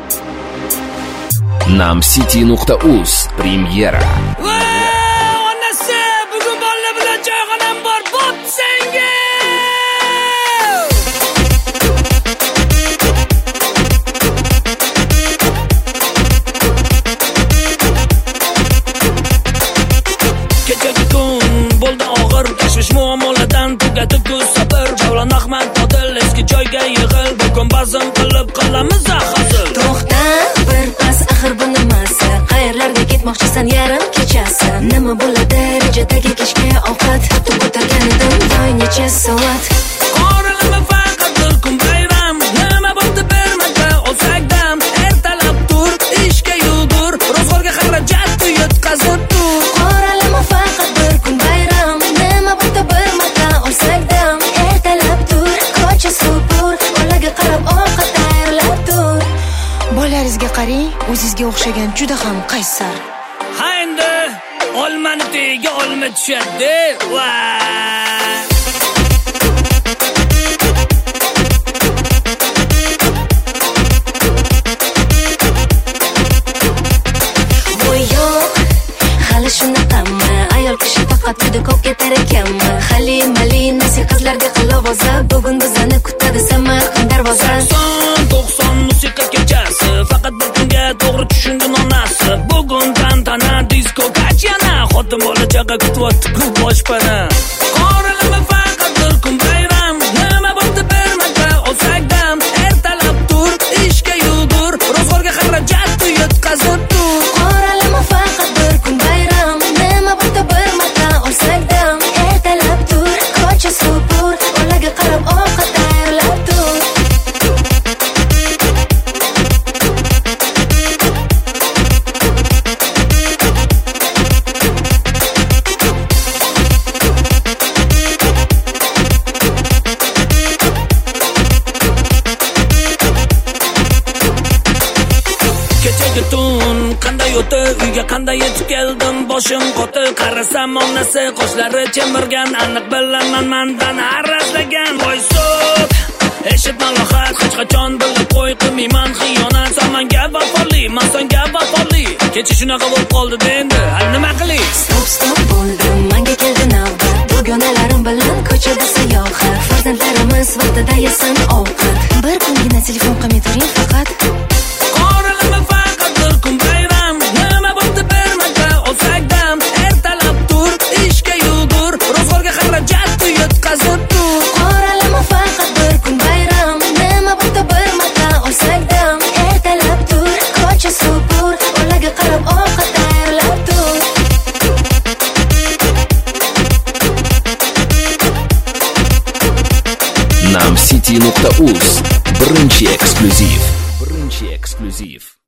namcity.uz premyera. Onasi, bugun bola bilan choyxonam bor, bo'p senga. Kechagi kun bo'ldi og'ir, tashvish muammolardan tugadi ko'z sabr. Javlon Ahmad Odil eski joyga yig'il, bugun bazm qilib qilamiz hazil. To'xta, bir pas, axir bu nimasi? Qayerlarga ketmoqchisan yarim kechasi? Nima bo'ladi rejadagi kechki ovqat? Hatto ko'targanidim voy necha soat. Qoralama faqat bir kun bayram, nima bo'ldi bermada olsak dam. Ertalab tur, ishga yugur, ro'zg'orga xarajat yetkazib tur. Qoralama faqat bir kun bayram, nima bo'ldi bermada olsak dam. Ertalab tur, ko'cha supur, bolaga qarab ovqat tayyorlab tur. Bolaringizga qarang, o'zingizga o'xshagan juda ham qaysar. Ha endi olmani tagiga olma tushadi. Voy yo'q, hali shunaqami? Ayol kishi faqat juda ko'p ketar ekanmi? Halimali nasi qizlarga qilovoza, bugun bizani kutadi Samarqand darvoza. 90 musiqa kechasi, faqat bir kunga to'g'ri tushungan onasi. Bugun tantana, disko kachana, xotin bola chaqa kutyapti ko'p boshpana. Qoralama faqat bir kun bayram, nima bo'ldi bermada olsak dam. Ertalab tur, ishga yugur, ro'zg'orga xarajat yetkazib tur. Qoralama faqat bir kun bayram, nima bo'ldi bermada olsak dam. Ertalab tur, ko'cha supur, bolaga qarab ovqat tayyorlab tur. Kechagi tun qanday o'tdi, uyga qanday yetib keldim, boshim qotdi. Qarasam onasi qoshlari chemirgan, aniq bilaman mendan arazlagan. Voy so'p, eshitma lohat, hech qachon bilib qo'y, qilmayman xiyonat. Sen menga vafoli, men senga vafoli. Kecha shunaqa bo'lib qoldi endi, nima qilay? Stop bo'ldim, menga keldi navbat. Dugonalarim bilan ko'chada sayohat. Farzandlarimiz vaqtida yesin ovqat. Bir kungina telefon qilmay turing faqat. Qoralama faqat bir kun bayram, nima bo'ldi bermada olsak dam. Ertalab tur, ishga yugur, ro'zg'orga xarajat yetkazib tur. Qoralama faqat bir kun bayram, nima bo'ldi bermada olsak dam. Ertalab tur, ko'cha supur, bolaga qarab ovqat tayyorlab tur. namcity.uz birinchi eksklyuziv.